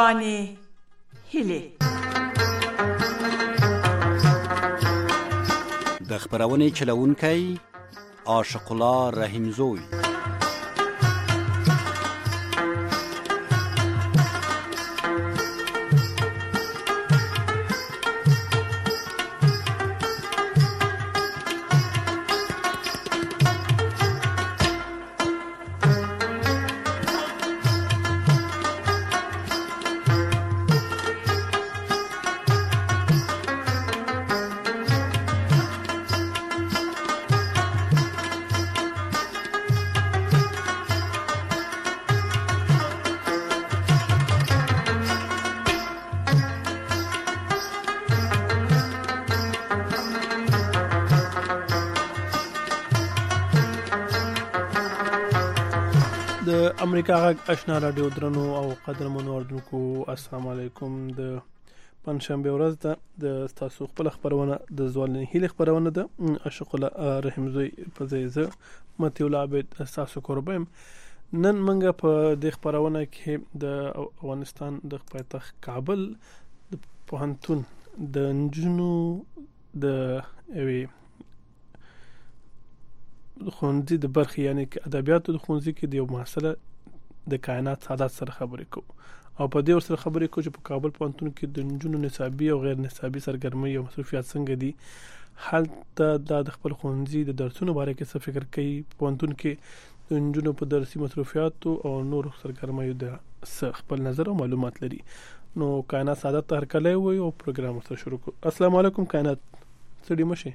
ځواني هیلې. د خبرونې چلونکی عاشق الله رحیمزوی. امریکا غږ آشنا رادیو درنو او قدرمنو اوردونکو السلام علیکم. د پنځشنبه ورځ ده د تاسو خپل خبرونه د ځواني هیله خبرونه ده عاشق الله رحیمزوی په ځای متي الله عبد تاسو قربم. نن منګه په د خبرونه کې د افغانستان د پایتخت کابل د پوهنتون د نجونو د خونځي د برخې یعنی ادبیاتو د خونځي کې د یو محصله د کائنات سعادت سره خبرې کوو او په دې سره خبرې کوو چې په کابل پوهنتون کې د نجونو نصابي او غیر نصابي سرګرمۍ او مصروفیات څنګه دي. حالت د خپل خونځي د درسونو باره کې څه فکر کوي، پوهنتون کې د نجونو په درسي مصروفیاتو او نور سرګرمیو د خپل نظر او معلومات لري. نو کائنات سعادت هر کله وي او پروګرام سره شروع کوو. السلام علیکم کائنات، سړي مشه.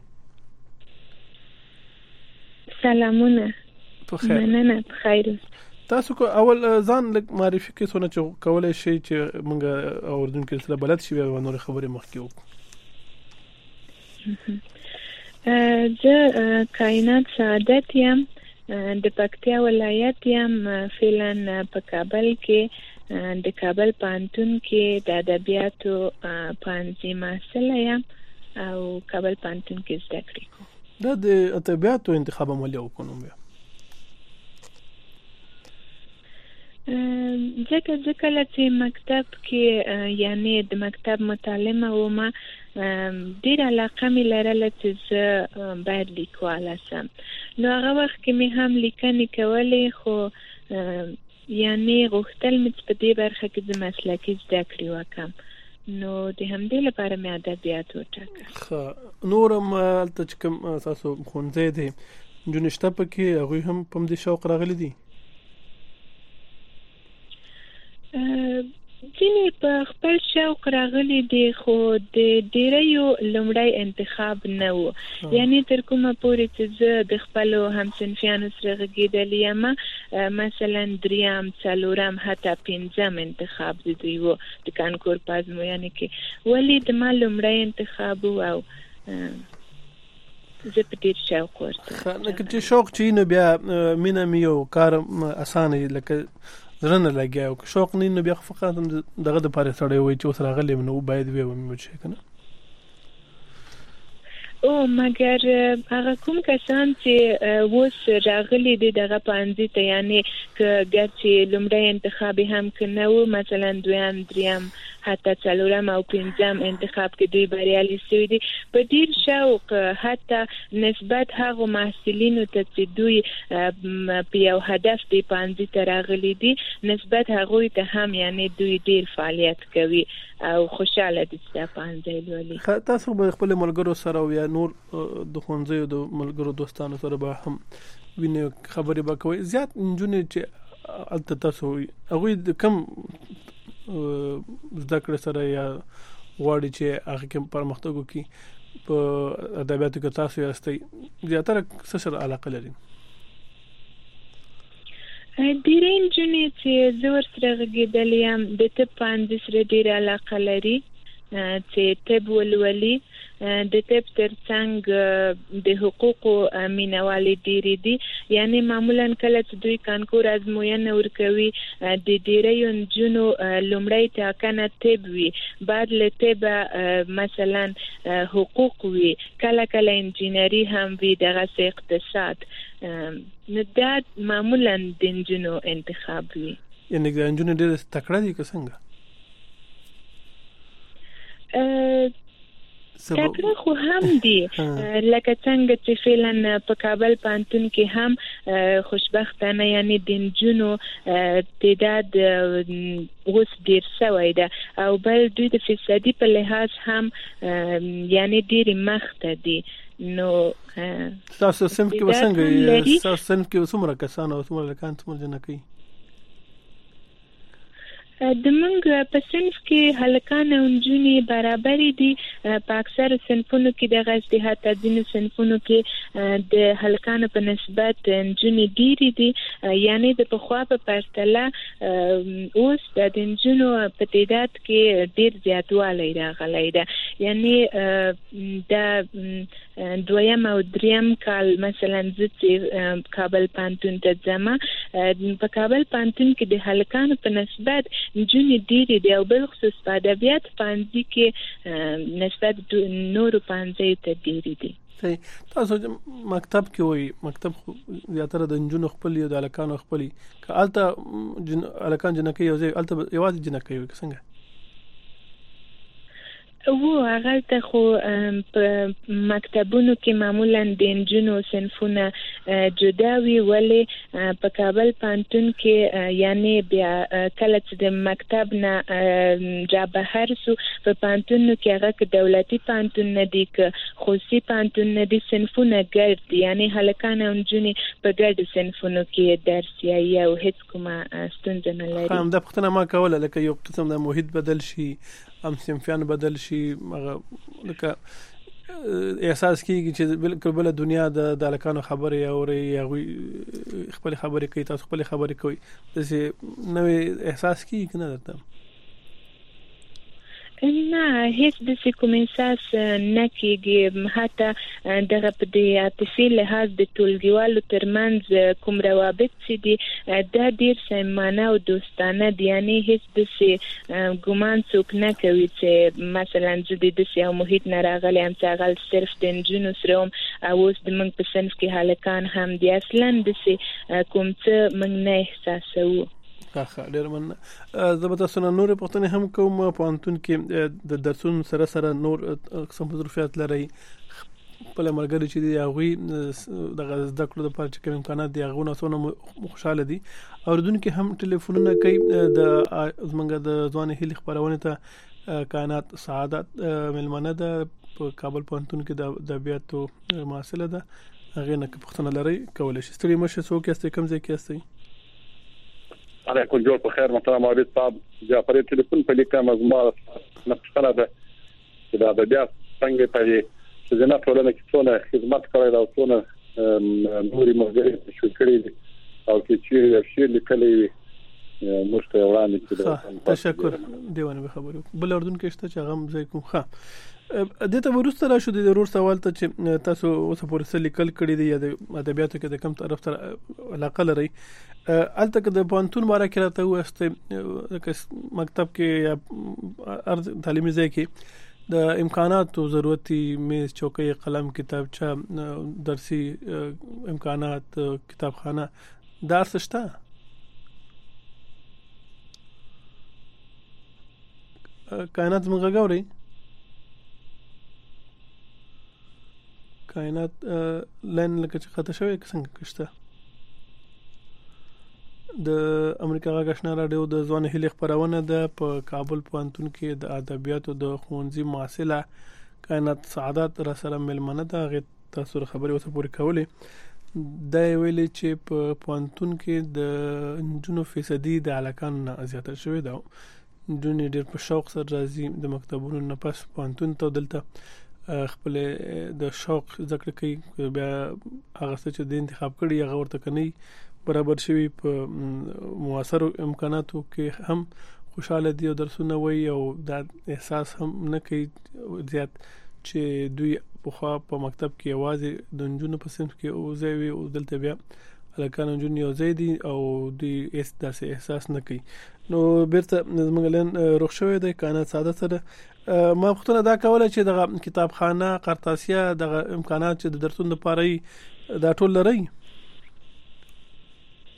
سلامونه. مننه بخیر. تاسو کو اول ځان لک معرفي کې څونه چې کولای شي چې موږ اوردونکو سره بلد شي او نور خبرې مخکې وکړو. زه کائنات سعادت یم، د پکتیا ولایت یم، فعلا په کابل کې د کابل پوهنتون کې د ادبیاتو پوهنځي محصله یم او کابل پوهنتون کې زده کړې کوم. دا د ادبیاتو انتخاب عملی وکړم بیا ځکه کله چې مکتب کې یعنی د مکتب متعلمه ومه ډېر علاقه مې لرله چې زه باید لیکواله سم. نو هغه وخت کې مې هم لیکنې کولې، خو یعنی غوښتل مې چې په دې برخه کې د مسلکي زده کړې وکړم. نو د همدې لپاره مې ادبیات وټاکه. نورم هلته چې کوم تاسو ښوونځی دی نجونې شته پکې، هغوی هم په همدې شوق راغلي دي؟ ځینې په خپل شوق راغلي دي، خو د ډېریو لومړی انتخاب نه و. یعنی تر کومه پورې چې زه د خپلو همصنفیانو سره غږېدلې یم، مثلا 3م 4م حتی 5م انتخاب د دوی و د کانکور په ازموینې کې، ولې د ما لومړی انتخاب و او زه په ډېر شوق ورته. لکه چې شوق چې نو بیا مینه مې یو کار اسانه لکه زړه نه لګیا او شوق نه نو بیا فقط دغه د پاره سره وي چې اوس راغلی نو باید وي مې چې کنه. او مګر هغه کوم کسان چې اوس راغلي دي دغه پوهنځي ته، یعنی که ګرچې لومړی انتخاب هم که نه و، مثلا 2م 3م حتی 4م او 5م انتخاب کې دوی بریالي شوي دي، په ډېر شوق حتی نسبت هغو محصلینو ته چې دوی په یو هدف دې پوهنځي ته راغلي دي نسبت هغوی ته هم یعنی دوی ډېر فعالیت کوي او خوشاله دي چې دا پوهنځی لولي. تاسو به خپل ملګرو سره او یا نور د ښوونځیو د ملګرو دوستانو سره به هم وینې خبرې به کوئ؟ زیات نجونې چې هلته تاسو هغوی د کم زده کړې سره یا غواړي چې هغه کې پرمختګ وکړي په ادبیاتو کې تاسو یاستئ، زیاتره څه سره علاقه لري؟ ډېرې نجونې چې زه ورسره غږېدلې یم د طب پوهنځي سره ډېره علاقه لري چې طب ولولي. د طب ترڅنګ د حقوقو مینوالې ډېرې دي، یعنی معمولا کله چې دوی کانکور ازموینه ورکوي د ډېریو نجونو لومړی ټاکنه طب وي، بعد له طب مثلا حقوق وي، کله کله انجینري هم وي، دغسې اقتصاد. نو دا معمولا د نجونو انتخاب وي. یعنی د نجونو ډېر تکړه دي که څنګه؟ تکړه خو هم دي لکه څنګه چې فعلا په کابل پوهنتون کې هم خوشبختانه یعنی د نجونو تعداد اوس ډیر شوی ده او بل دوی د فیصدي په لحاظ هم یعنی ډیر مخته دي. نو تاسو صنف کې وسنګ تاسو صنف کې څومره کسان او څومره لکان څومره جنکې؟ د موږ په صنف کې هلکان او نجونې برابر دي. په اکثر صنفونو کې د اجتهاد ځینو صنفونو کې د هلکانو په نسبت نجونې ډېرې دي، یعنی د پخوا په پرتله اوس د نجونو په تعداد کې ډېر زیاتوالی راغلی ده. یعنی د دویم او دریم کال مثلا زه چې کابل پوهنتون ته ځم، په کابل پوهنتون کې د هلکانو په نسبت نجونې ډېرې دي او بالخصوص په ادبیات پوهنځي کې نسبت نورو پوهنځیو ته ډېرې دي. تاسو مکتب کې وایي مکتب زیاتره د نجونو خپل یا د هلکانو خپل که هلته هلکان جنکۍ یو ځای هلته یوازې جنکۍ وي که څنګه؟ هغه ته خو په مکتبونو کې معمولا د نجونو صنفونه جدا وي، ولې په کابل پوهنتون کې یعنی بیا کله چې د مکتب نه را بهر سو په پوهنتونو کې هغه که دولتي پوهنتون نه دي که خصوصي پوهنتون نه دي صنفونه ګډ دي، یعنی هلکان او نجونې په ګډو صنفونو کې درس یایي او هیڅ کومه ستونزه نه لري. همدا پوښتنه ما کوله لکه یو قسم د محیط بدل شي هم صنفیان بدل شي لکه احساس کیږي چې بالکل بل دنیا د هلکانو خبرې اوري هغوی خپل خبرې کوي تاسو خپل خبرې کوي داسې نوې احساس کیږي که نه درته؟ نه هیڅ داسې کوم احساس نه کېږي. حتی دغه په د عاطفي لحاظ د ټولګیوالو ترمنځ کوم روابط چې دي دا ډېر صمیمانه او دوستانه دي، یعنی هیڅ داسې ګمان څوک نه کوي چې مثلا زه د داسې یو محیط نه راغلی یم چې هغه صرف د نجونو سره وم او اوس د موږ په صنف کې هلکان هم دي. اصلا داسې کوم څه موږ نه احساسوو. ډېر مننه. زه به تاسو نه نورې پوښتنې هم کوم. پوهنتون کې د درسونو سره سره نور قسم مصروفیات لرئ، خپل ملګري چې دي هغوی دغه زده کړو لپاره چې کوم امکانات دي هغونه څونه خوشحاله دي. اورېدونکي هم ټلیفونونه کوي. زموږ د ځوانې هیلې خپرونې ته کائنات سعادت مېلمانه ده په کابل پوهنتون کې د ادبیاتو محصله ده. هغې نه که پوښتنه لرئ کولی شئ. ستړي مه شئ. څوک یاستئ؟ کوم ځای کې یاستئ؟ علیکم جوړ په خیر محترم عابد صاحب. جعفر ټلیفون په لیکم از ما نقصانه ده چې د ادبیات څنګه په ځینې ټولنه کې څونه خدمت کړی دا څونه نوري ملګري شو کړی دي او چې یو شی لیکلی وي موږ ته وړاندې کړو. تشکر. دیوانه به خبرو بل اردن کې شته چې هغه هم ځای کوم ښه دته ورسته را شو د ضرور سوال ته چې تاسو اوس پورې څه لیکل کړی دی یا د ادبیاتو کې د کوم طرف سره علاقه لرئ الته کې د پوهنتون باره کې راته واسطه مکتب کې یا ارض تعلیمي ځای کې د امکاناتو ضرورتي میز چوکۍ قلم کتابچه درسي امکانات کتابخانه درس شته؟ کائنات زموږ غوړي کائنات لاین لکه چې خطا شوی څنګه کشته د امریکا غاښنا راډیو د ځوان هیلې خبرونه ده په کابل پوهنتون کې د ادبیاتو د ښوونځي محصله کائنات سعادت را سره ملمنه ده. غي تاسو خبرې اوسه پوری کولې دا ویلې چې په پوهنتون کې د نجونو فیصدي د علاقان نه زیاته شوې ده. نجونې ډېر په شوق سره راځي د مکتبونو نه پس پوهنتون ته دلته خپل د شوق ذکر کوي بیا هغه څه چې د انتخاب کړي هغه ورته کني برابر شوی په موثر امکاناتو کې هم خوشاله دي او درسونه وایي او دا احساس هم نه کوي زیات چې دوی په مکتب کې یوازې د نجونو په صنف کې او ځای وي او دلته بیا هلکان نجونې یو ځای دي او دوی داسې احساس نه کوي. نو بیرته زموږ لین روغ شوی دی کائنات سعادت سره. ما پوښتنه دا کوله چې دغه کتابخانه قرطاسیه دغه امکانات چې د درسونو لپاره دا ټول لري؟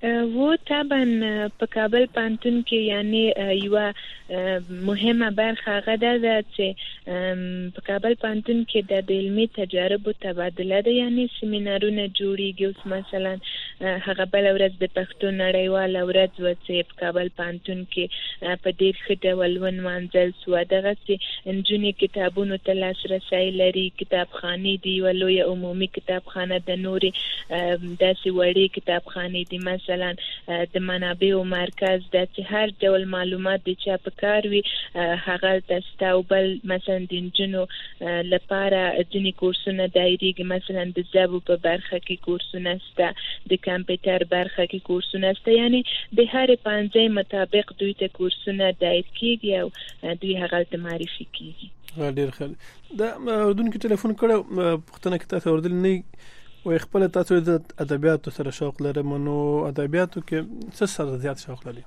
و طبعا په کابل پانتون کې یعنی یو مهمه برخه غدا ده چې په کابل پانتون کې د علمي تجارب تبادله ده، یعنی سیمینارونه جوړیږي. اوس مثلا هغه بل ورځ د پښتو نړیواله ورځ و چې په کابل پانتون کې په ډیر ښه ډول ونمانځل سو. دغه چې نجونې کتابونو ته لاسرسی لري، کتابخانې دي، ولوی عمومي کتابخانه د نورې داسې وړې کتابخانې دي، مثلا د منابعو مرکز د چې هر ډول معلومات د چا په کار وي هغه تاسو او بل مثلا د انجنونو لپاره ځینې کورسونه دایریږي، مثلا د ژبو په برخه کې کورسونه شته، د کمپیوټر برخه کې کورسونه شته، یعنی د هر پانځه مطابق دوی ته کورسونه دایر کیږي او دوی هغه ته معرفي کیږي. ډیر ښه. د اردن کې ټلیفون کړو پښتنه کې تاسو اوردل نه و خپل تاسو د ادبیاتو سره شوق لرم، نو ادبیاتو کې څه سره زیات شوق لري؟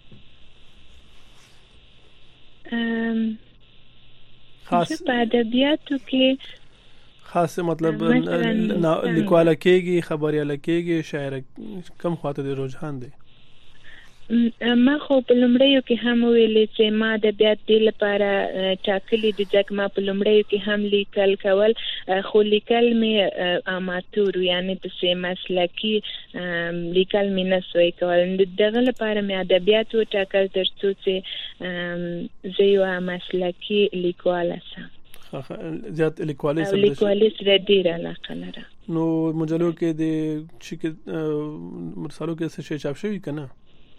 خاص په ادبیاتو کې خاص مطلب لیکواله کېږي، خبرياله کېږي، شاعر کم خواته د رجحان دی؟ ما خو په لومړیو کې هم ویلې چې ما ادبیات دی لپاره ټاکلي دي، ځکه ما په لومړیو کې هم لیکل کول، خو لیکل مې اماتور یعنی په مسلکي لیکل مې نه سوی کول. دغه لپاره مې ادبیات وټاکل ترڅو چې زه یو مسلکي لیکواله شم. زیات لیکوالۍ سره ډېره علاقه لرم. نو مجلو کې د مرسالو کې څه شی چاپ شوی که نه؟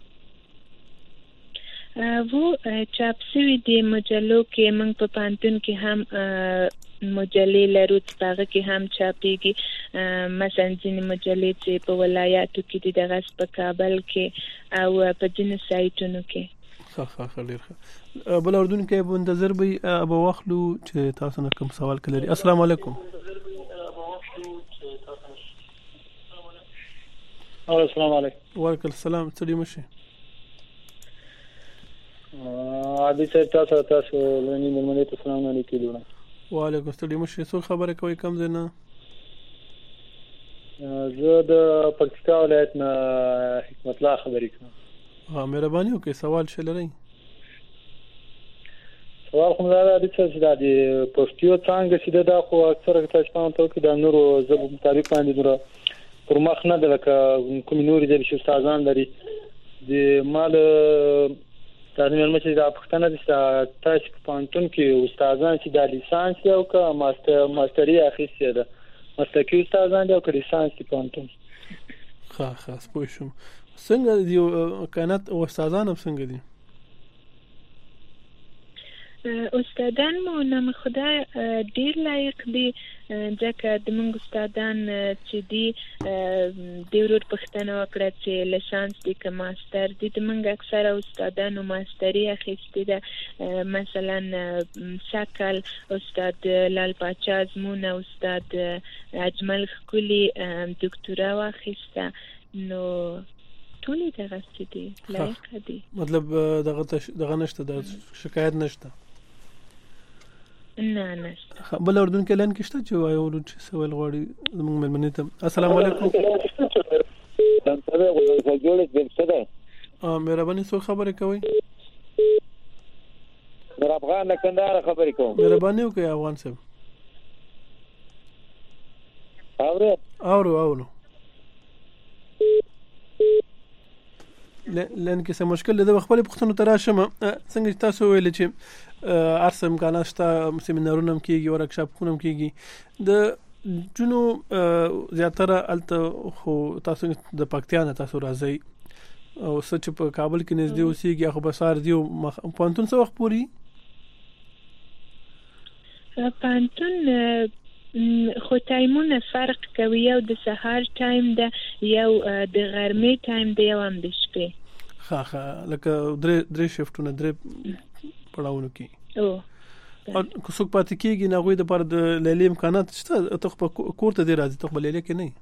वो چاپ شوی دی مجلو کې. موږ په پانتون کې هم مجلې لرو چې هغه کې هم چاپېږي، مثلا ځینې مجلې چې په ولایاتو کې دي، دغه په کابل کې او په ځینې سایټونو کې. ښه ډېر ښه. بل اردن کې منتظر به ابو واخلو چې تاسو نه کوم سوال کړی. السلام علیکم. السلام علیکم. وعلیکم السلام. څه مشه عادي صاحب تاسو لنی ملمنې ته سلام علیکم لونه. وعلیکم السلام. مشه څو خبره کوي کم زنه؟ زه د پکتیکا ولایت نه حکمت الله خبرې کوم. مهرباني وکړئ سوال شلرئ. سوال خو دا دی چې د پښتو څنګه چې دا خو اکثره تاسو په تاسو کې د نورو زبو مطابق باندې دره پر مخ نه ده، لکه کوم نوري د استادان لري د مال تاسو مې مشه دا پښتنه د تاسو په پانتون کې استادان چې د لیسانس او کا ماستری اخیسته ده، مسلکي استادان دي او که لیسانس په پانتون. ښه پوه شوم. څنګه دی کانت او استادان هم څنګه دي؟ استادان مو نام خدای ډیر لایق دي، ځکه د موږ استادان چې دي د ورور پښتنه وکړه چې لیسانس دي که ماستر دي. د موږ اکثره استادانو ماستری اخیستې ده، مثلا سکل استاد لال پاچا ازمون، استاد اجمل خکولی دکتورا واخیسته. نو ټولې دغه څه دي لایق دي. مطلب دغه نشته، د شکایت نشته؟ نه نشته. بل اردن کې لن کې شته چې وایو چې سوال غواړي زموږ مېلمنې ته. السلام علیکم. مهرباني څو خبرې کوي؟ در افغان نه کندهار خبرې کوم. مهرباني وکړئ افغان صاحب. اورو لن کې څه مشکل ده. خپل پښتنو تراشم څنګه تاسو ویل چې ارسم امکانات شته، سیمینارونه هم کېږي، ورکشاپونه هم کېږي. د جنو زیاتره الته خو تاسو د پکتیا نه تاسو راځئ او څه چې په کابل کې نږدې اوسېږي خو بسار دی. پانتون څه وخت پورې؟ پانتون خو ټایمونه فرق کوي، یو د سهار ټایم ده، یو د غرمې ټایم ده، یو هم د شپې. ښه لکه درې شفټونه درې پړاوونه کې. او که څوک پاتې کېږي نه هغوی دپاره د لیلې امکانات شته؟ ته خو په کور ته دې راځي، ته خو په لیلیه کې نه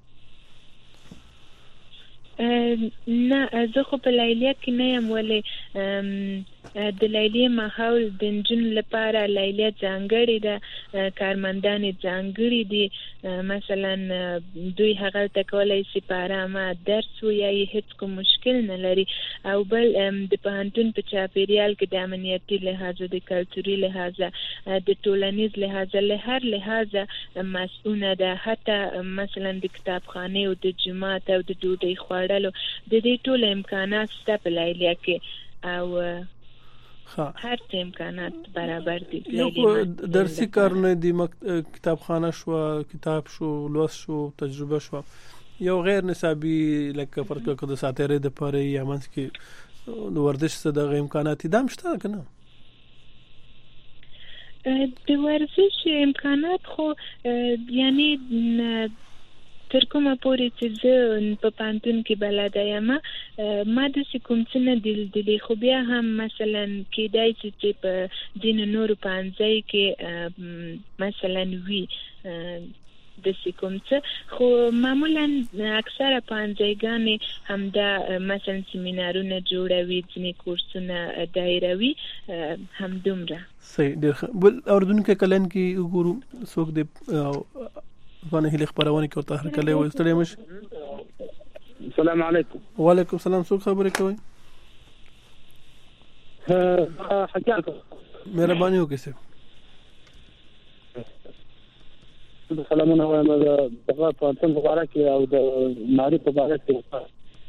نه، زه خو په لیلیه کې نه یم، ولې د لیلیې ماحول د نجونو لپاره لیلیه ځانګړې ده، کارمندان ځانګړي دي، مثلا دوی هغه ته کولی شي په ارامه درس ووایي، هیڅ کوم مشکل نه لري. او بل د پوهنتون په چاپیریال کې د امنیتي لحاظه، د کلتوري لحاظه، د ټولنیز لحاظه، له هر لحاظه مسؤونه ده. حتی مثلا د کتابخانې او د جومات او د ډوډۍ خوړلو د دې ټول امکانات شته په لیلیه کې، او هر څه امکانات برابر دي. یو درسي کارونه دي، کتابخانه شو، کتاب شو، لوست شو، تجربه شو، یو غیر نصابي لکه فرض کړه د ساتیرې د پاره یا منځ کې د ورزش څخه د امکانات دام شته کنه؟ د ورزش امکانات خو یعنی تر کومه پورې چې زه په پوهنتون کې بلده یم ما داسې کوم څه نه دي لیدلي، خو بیا هم مثلا کیدای شي چې په ځینو نورو پوهنځیو کې مثلا وي داسې کوم څه، خو معمولا اکثره پوهنځیګانې همدا مثلا سیمینارونه جوړوي، ځینې کورسونه دایروي، همدومره. صحیح، ډېر ښه. بل اردوونکي کلن کې وګورو څوک د باندې هله خبرونه کې ورته هر کله وي. ستړي مش. السلام علیکم. وعلیکم السلام. څوک خبرې کوي؟ حجاج. مهرباني وکړئ سر. سلامونه وایم د پوهنتون په اړه کې او د ناري په اړه کې.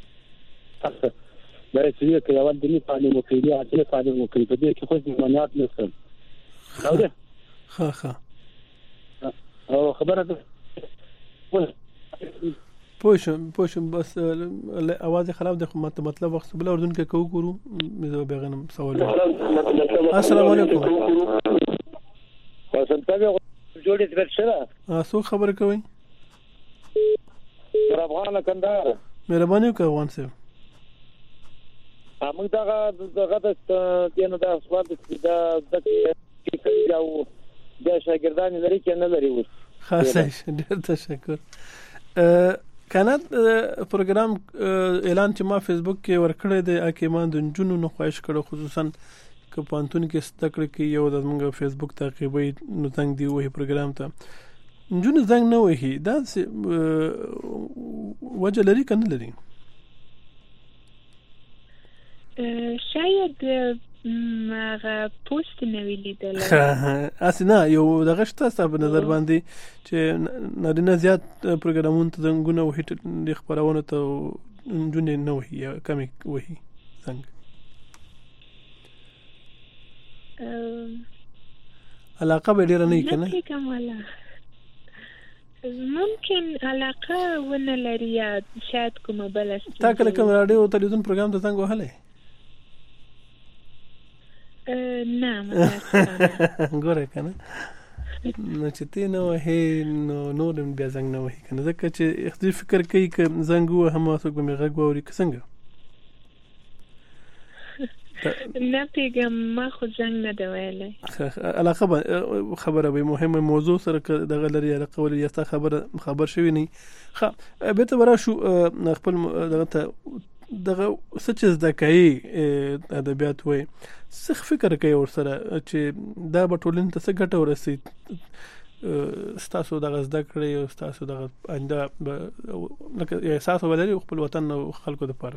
دا چې یو یو د تعلیم او کیدی اته تعلیم او کیدی په دې کې خو ځمانات نشته. او ده. ها او خبره ده. پوښم بس اواز خراب ده، خو مطلب وخت بل اردن کې کو ګورو مې به غنم سوال. السلام علیکم. وسلام جوړې درشه. څو خبرې کوي؟ تر افغان کندهار. مهرباني وکړئ افغان صاحب. موږ دغه د دینه د اسواد د کې او د شاګردانو لري کې نه لري. اوس خاصه ډېر تشکر. کانت پروګرام اعلان چې ما فیسبوک کې ورکړی دی اکه ما د جنونو نه خواهش کړو، خصوصا که پانتون کې ستکړه کې یو د موږ فیسبوک تعقیبوي نو څنګه دی وې پروګرام ته جنونو څنګه نه وې دا وجه لري کنه لري؟ شاید هغه پوسټ نه ویلیدل. اسنه یو دغه شته ستاسو نظر باندې چې نارینه زیات پروګرامونه ته څنګه وې د خبرونه ته جنونه نه وې کمی وې څنګه علاقه به ډیره نه کنه؟ کومه ممکن علاقه ونه لري یا شاید کومه بل است. تا کله کوم رادیو او تلویزیون پروګرام ته څنګه وهله؟ نه متاسفانه. ګوره کنه نو چې تی نو هي نو نورم بیا څنګه نه وای کنه ځکه چې اخدي فکر کوي ک زنګ و هم څوک به غږ ووري څنګه نه پیغام ما خو څنګه نه دی ویلای. علاقه خبره به مهمه موضوع سره دغه لري علاقه ولې یا خبر شوی نه ښه به ته ورا شو خپل دغه سچ زدکای ادبیات وای څه فکر کوي ورسره چې دا به ټولنې ته څه ګټه ورسي ستاسو دغه زده کړې او ستاسو دغه آینده لکه احساس ولري خپل وطن او خلکو لپاره؟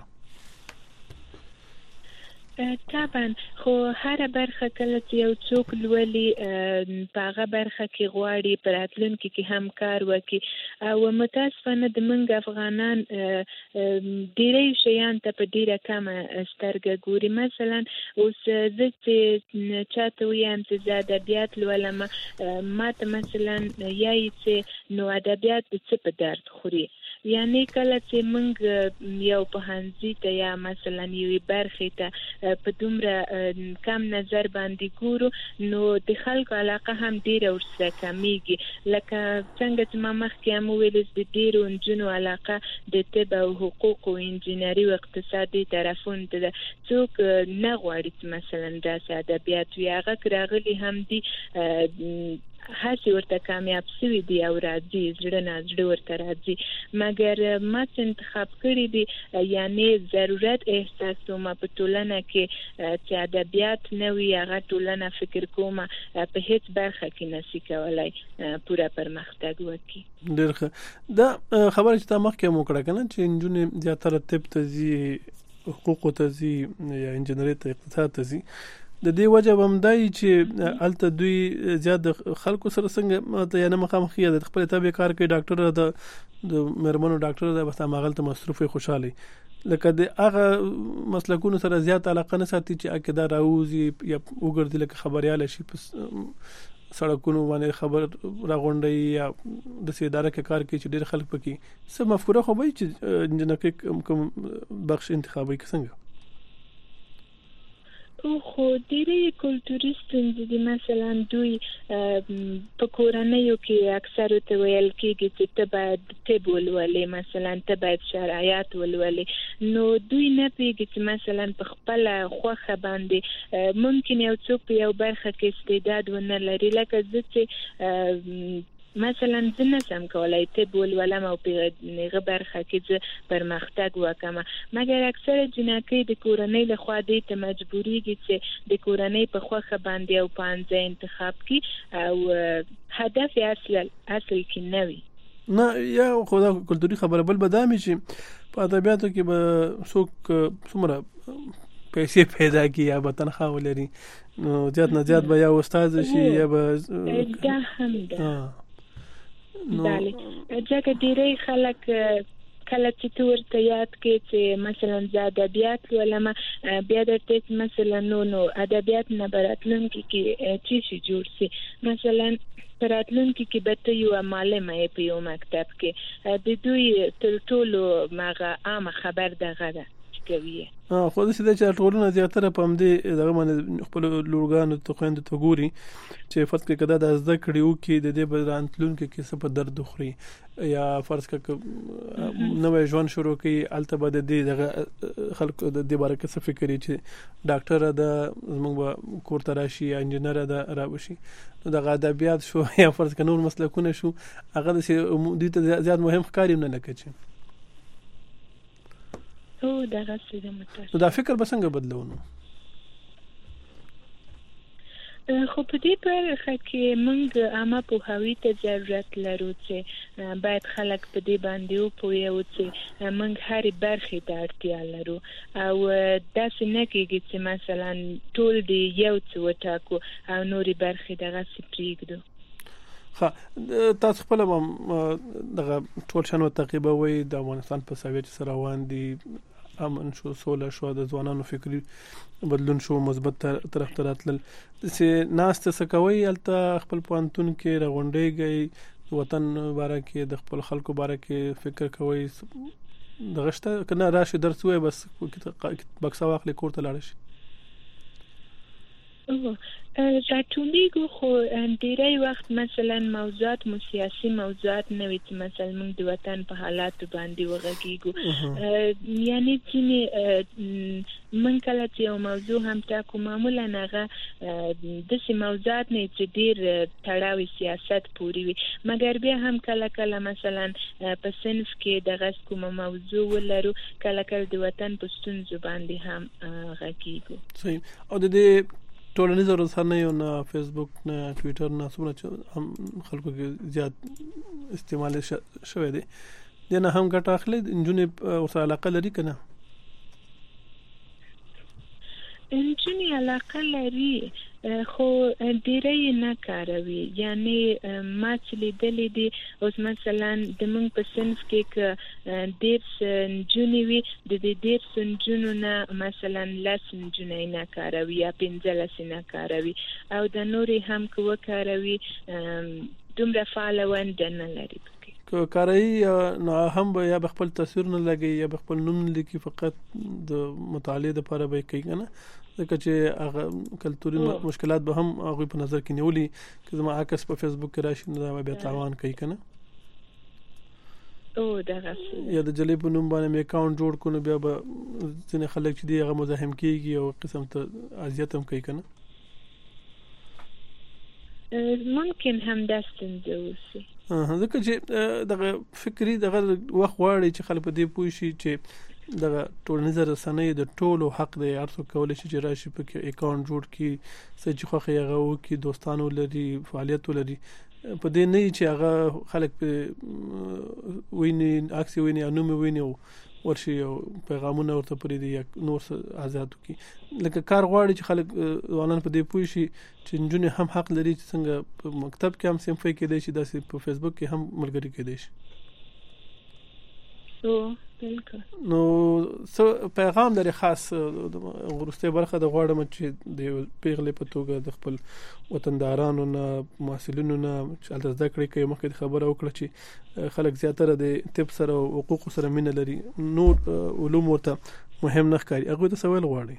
طبعا خو هر برخه کله چې یو څوک لولي په هغه برخه کې غواړي په راتلونکي کې هم کار وکړي او متاسفانه د موږ افغانان ډېری شیان ته په ډېره کمه سترګه ګوري. مثلا اوس زه چې چاته وایم چې زه ادبیات لولم ما ته مثلا یایي چې نو ادبیات د څه په درد خوري، یعنی کله چې موږ یو پوهنځي ته یا مثلا یوې برخې ته په دومره کم نظر باندې ګورو نو د خلکو علاقه هم ډیره ورسره کمیږي. لکه څنګه چې ما مخکې هم وویل د ډیرو نجونو علاقه د طب او حقوق او انجینري او اقتصادي طرفونو ته ده. څوک نه غواړي چې مثلا داسې ادبیات وي، هغه راغلي هم دي هڅه ورته کامیاب شوی دی او راځي زړه نه زړه ورته راځي مګر ما انتخاب کړی دی یعنی ضرورت احساسوم په ټولنه کې چې ادبیات نه وي هغه ټولنه فکر کوم په هیڅ برخه کې نشي کولای پوره پرمختګ وکړي. ډېر ښه. دا خبره چې تا مخکې مو کړه کنه چې نجونې زیاتره طب ته ځي حقوق ته ځي یا انجنیری ته اقتصاد ته ځي د دې وجه هم دی چې الته دوی زیات خلکو سره څنګه یعنی مخامخ د خپل طبي کار کوي ډاکټر د مرمنو ډاکټر د بس ماغل ته مصروفي خوشاله لکه د هغه مسلکونو سره زیات علاقه نه ساتي چې عقیده راوځي یا وګرځي لکه خبريال شي سړکونو باندې خبر راغونډي یا د سیداره کې کار کوي چې ډېر خلک پکې څه مفکوره خو به چې جنکه کوم بخش انتخابي څنګه خو ډېری کلتوري ستونزې دي مثلا دوی په کورنیو کې اکثر ته ویل کېږي چې ته باید طب ولولې مثلا ته باید شرعیات ولولې نو دوی نه پوهېږي چې مثلا په خپله خوښه باندې ممکن یو څوک په یو برخه کې استعداد ونه لري لکه زه چې مثلا زه نشم کولای طب ولولم او په هغه برخه کې زه پرمختګ وکړم مګر اکثره جنکۍ د کورنۍ لخوا دې ته مجبوریږي چې د کورنۍ په خوښه باندې او پانځه انتخاب کړي او هدف اصل کې نه وي نه یا خدا کلتوري خبره بل بدامي چې په ادبیاتو کې به څوک څومره پیسې پیدا کی یا به تنخواه ولري نو زیات نه زیات به یا استاد شي یا به دا هم ده بله ځکه ډېری خلک کله چې تو ورته یاد کې چې مثلا زه ادبیات ولما بیا درته مثلا نو ادبیات نه براتلونکي کې چې شي جوړ سي مثلا براتلونکي کې به یو معلمه په یو مکتب کې د دوی تر ټولو مغه عامه خبر دغه ده کوي خو د سده چې ټولونه زیاتره په همدې دغه باندې خپل لورګانو ته خويند ته ګوري چې فرض کې کدا د زده کړیو کې د دې بدرانتلون کې څه په درد خوري یا فرض کې نوې ژوند شروع کوي الته به د دې دغه خلکو د دې باره کې څه فکرې چې ډاکټر د زموږ کور ته راشي یا انجنیر د راوشي نو دغه ادبیات شو یا فرض کې نور مسلکونه شو هغه د دې زیات مهم ښکاري نه لکه چې دغه څه نو دا فکر به څنګه بدلونو خو په دې برخه کې موږ عامه پوهاوي ته ضرورت لرو چې باید خلک په دې باندې وپوهیږي چې موږ هرې برخې ته اړتیا لرو او داسې نه کېږي چې مثلا ټول دې یو څه وټاکو او نورې برخې دغسې پرېږدو تاسو خپل دغه ټول شنو تعقیبوي د افغانستان په سویچ سره روان دي امن شو سوله شو د ځوانانو فکری بدلون شو مثبت طرف ته راتلل چې ناست سکوي الته خپل پوانتون کې راغونډيږي وطن باره کې د خپل خلکو باره کې فکر کوي دغشته کنه راشي درس وای بس بکسا واخلې کور ته لاړ شي راټولیږو خو ډېری وخت مثلا موضوعات سیاسي موضوعات نه وي چې مثلا موږ د وطن په حالاتو باندې وغږیږو یعنی چې موږ کله چې یو موضوع هم ټاکو معمولا هغه داسې موضوعات نه چې ډېر تړاو سیاست پورې وي مګر بیا هم کله کله مثلا په صنف کې دغه کومه موضوع ولرو کله کله د وطن په ستونزو باندې هم غږیږو صحیح او د دې ټولنیز رسنیو نه فیسبوک نه ټوئیټر نه څومره هم خلکو کې زیات استعمال شوی دی دنه هم ګټه اخلي انجونې ورسره علاقه لري کنه انجونې علاقه لري خو ډېری نه کاروي یعنی ما چې لیدلې دي اوس مثلا د موږ په صنف کې ډېر نجونې وي د دې ډېر نجونو نه مثلا 10 نجونې نه کاروي یا 15 نه کاروي او د نورې هم که وکاروي دومره فعاله ونډه نه لري که کاری نو هم به یا خپل تصویر نه لګي یا خپل نوم لیکي فقط د مطالعه لپاره به کوي کنه ځکه چې هغه کلتوري مشکلات به هم هغه په نظر کې نیولي چې زما عکس په فیسبوک کې راشي نو دا بیا تاوان کوي کنه او دغه یا د جلې په نوم باندې اکاونټ جوړ کړو بیا به ځینې خلک چې دی هغه مزاحم کیږي او قسم ته اذیت هم کوي کنه ممکن هم دا ستونزه وشي. ځکه چې دغه فکري دغه وخت غواړي چې خلک په دې پوه شي چې دغه ټولنیزه رسنۍ د ټولو حق دی، هر څوک کولی شي چې راشي پکې اکاونټ جوړ کړي، څه چې خوښ یې هغه وکړي، دوستان ولري، فعالیت ولري. په دې نه چې هغه خلک په ویني عکس ویني یا نوم ویني او ورشي او پیغامونه ورته پرېږدي یا نور څه آزاد وکړي. لکه کار غواړي چې خلک ځوانان په دې پوه شي چې نجونې هم حق لري چې څنګه په مکتب کې هم صنفي کېدی شي، داسې په فیسبوک کې هم ملګري کېدی شي. نو څه پیغام لري خاص وروستۍ برخه د غواړم چې د پیغلې په توګه د خپل وطندارانو نه، محصلینو نه چې زده کړې کوي، مخکې خبره وکړه چې خلک زیاتره د طب سره او حقوق سره مینه لري، نور علوم ورته مهم نه ښکاري، هغوی ته څه ویل غواړي؟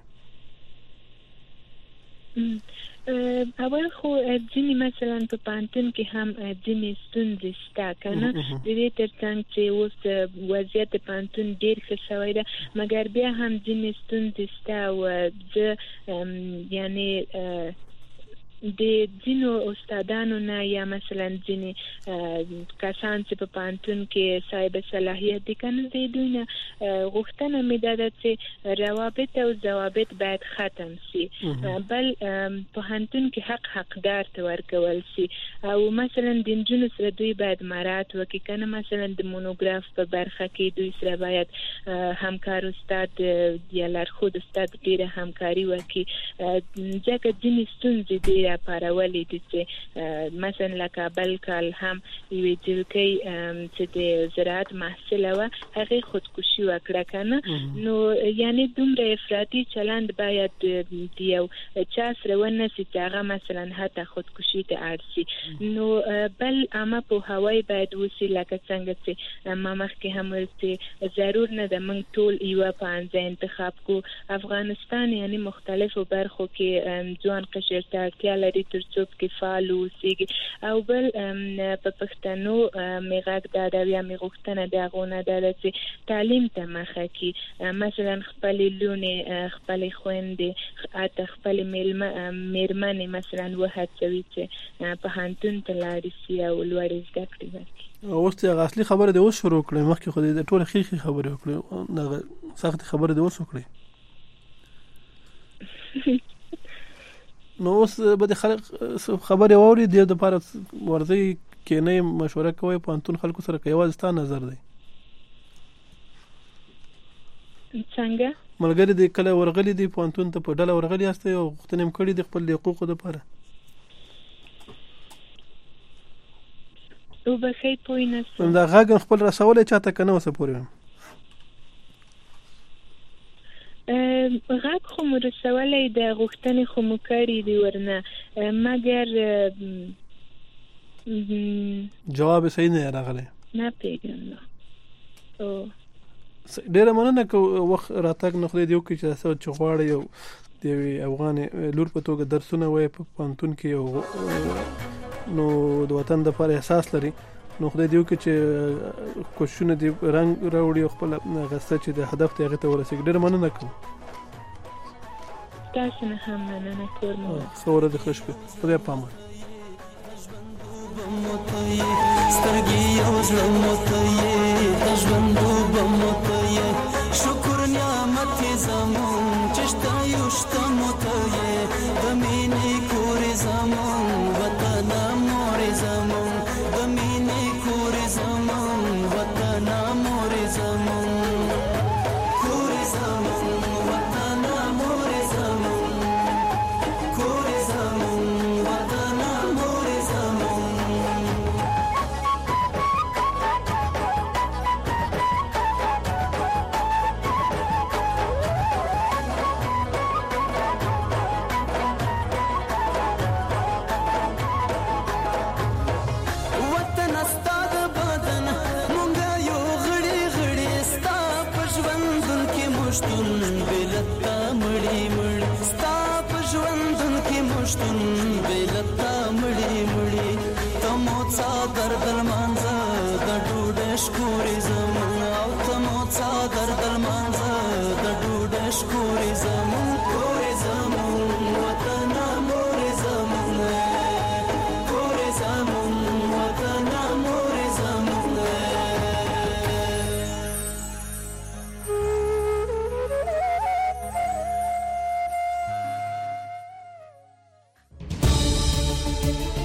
اول خو ځینې مثلا په پوهنتون کې هم ځینې ستونزې شته که نه، د دې ترڅنګ چې اوس وضعیت د پوهنتون ډېر ښه شوی ده، مګر بیا هم ځینې ستونزې شته او زه یعنې د ځینو استادانو نه یا مثلا ځینې کسان چې په پوهنتون کې صاحب صلاحیت دي که نه، د دوی نه غوښتنه مې دا ده چې روابط او ضوابط باید ختم شي، بل پوهنتون کې حقدار ته ورکول شي، او مثلا د نجونو سره دوی باید مراعات وکړي که نه، مثلا د مونوګراف په برخه کې دوی سره باید همکار استاد یا لارښود استاد ډېره همکاري وکړي، ځکه ځینې ستونزې ډېرې پارولې دي چې مثلا لکه بل کال هم یوې جلکۍ چې د زراعت محصله وه هغې خودکشي وکړه که نه، نو یعنې دومره افراطي چلند باید د یو چا سره ونه شي چې هغه مثلا حتی خودکشي ته اړ شي. نو بل عامه پوهاوی باید وشي، لکه څنګه چې ما مخکې هم ویل چې ضرور نه ده موږ ټول یوه پوهنځی انتخاب کړو. افغانستان یعنې مختلفو برخو کې ځوان قشر ته اړتیا لري تر څو پکې فعال واوسېږي، او بل په پښتنو مې غږ دا ده یا مې غوښتنه د هغو نه ده چې تعلیم ته مخه کړي، مثلا خپلې لوڼې، خپلې خویندې، حتی خپلې میرمنې مثلا وهڅوي چې پوهنتون ته لاړې شي او لوړې زده کړې وکړي. اوس هغه اصلي خبره دې اوس شروع کړې، مخکې خو دې ټولې ښې خبرې وکړې، دغه سختې خبرې دې اوس وکړې. نو اوس به د خلک خبرې واوري، د دې لپاره ورځئ کېنئ مشوره کوئ پوهنتون خلکو سره، که یوازې ستا نظر دی؟ څنګه ملګري دې کله ورغلي دي پوهنتون ته، په ډله ورغلي یاستئ او غوښتنې هم کړي دي خپل د حقوقو دپاره؟ وبښئ پوه نه شوم. دا غږ خپل رسولی چاته که نه اوسه پورې؟ غږ خو مو رسولی د غوښتنې خو مو کړي دي ورنه، مګر جواب صحیح نه راغلی. نه پوهېږم. ډېره مننه که وخت راتګ نه خدای دې وکړي چې څه چې غواړئ او د یوې افغانې لور په توګه درسونه وایي په پوهنتون کې، نو د وطن دپاره احساس لري، نو خدای دې وکړي چې کوششونه دې رنګ راوړي او خپله غسته چې د هدف ته هغې ته ورسېږي. ډېره مننه کوم. تاسو نه هم مننه. کور مو ښه ورځ ښه شپې. خدای په امان. سترګې یو زړه موته یې د ژوند اوبه موته یې شکر نعمت یې زموږ چې شته یو شته موته یې